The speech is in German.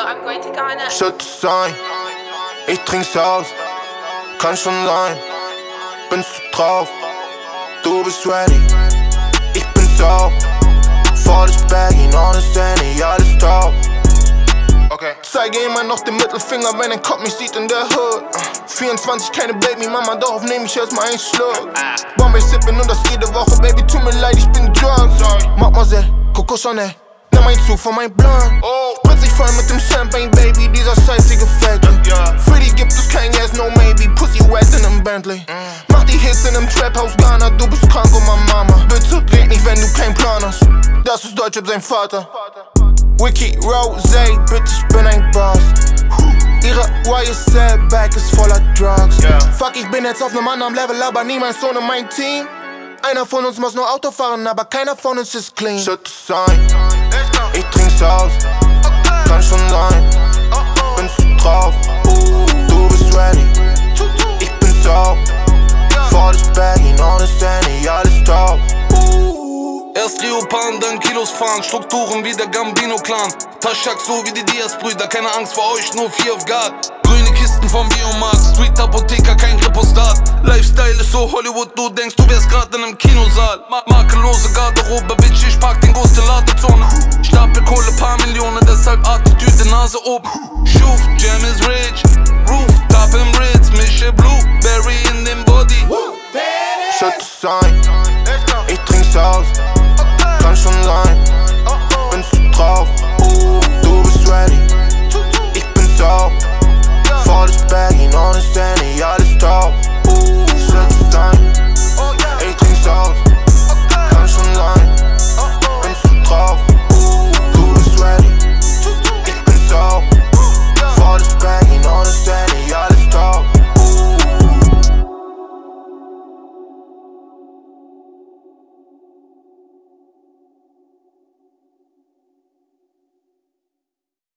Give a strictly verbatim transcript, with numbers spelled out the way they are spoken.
I'm going to Ghana. Schütze sein, ich trink's aus, kann schon sein. Bin's drauf, du bist ready, ich bin's auch. Volles Baggy, noch ne Sandy, alles top. Okay. Zeige immer noch den Mittelfinger, wenn ein Kopf mich sieht in der Hood. vierundzwanzig, keine Baby-Mama, darauf nehm ich erstmal einen Schluck. Bombay sippen und das jede Woche, Baby, tut mir leid, ich bin drunk. Mademoiselle, Coco Chanel, nimm ein Zug von meinem Blunt. Spritz ich voll mit dem Champagne, Baby, dieser Scheiß hier gefällt mir. Für die gibt es kein Yes, no maybe, Pussy wet in nem Bentley. Mach die Hits in nem Trap-Haus Ghana, du bist krank, oh mein Mama. Bitte red nicht, wenn du keinen Plan hast, das ist Deutschrap sein Vater. Wiki Rose, bitch, ich bin ein Boss. Ihre Y S L-Bag ist voller Drugs. Yeah. Fuck, ich bin jetzt auf nem anderen Level, aber niemals ohne mein Team. Einer von uns muss nur Auto fahren, aber keiner von uns ist clean. Schütze sein, ich trink's aus, kann schon sein. Bin's drauf, du bist ready, ich bin's auch. Volles Baggy, noch ne Sandy, alles top. Erst Leopan, dann Kilos fahren, Strukturen wie der Gambino-Clan. Taschak so wie die Diaz-Brüder, keine Angst vor euch, nur vier auf Guard. Grüne Kisten vom Biomarkt, Street-Apotheker, kein Repostat. Lifestyle ist so Hollywood, du denkst, du wärst grad in einem Kinosaal. Ma Makellose Garderobe, Bitch, ich park den Ghost in Ladezone. Stapel Kohle, paar Millionen, deshalb Attitüde, Nase oben. Schuf, Jam is rich, Roof, Top im Ritz, mische Blueberry in dem Body. Schütze sein,